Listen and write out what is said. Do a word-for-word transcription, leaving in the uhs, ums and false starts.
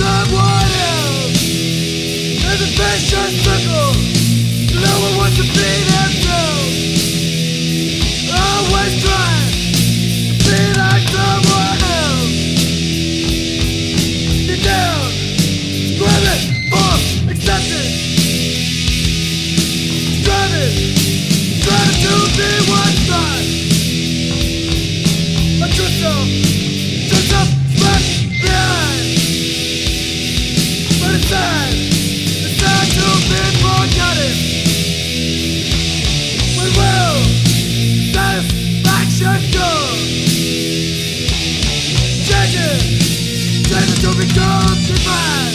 someone else. There's a vicious circle. No one wants to be themselves. Always trying to be like someone else. You're down, screaming for acceptance. Striving, striving to be one side. A true self, true self left behind. But it's sad, it's sad to be forgotten. When will satisfaction come? Changing, changing to become divine.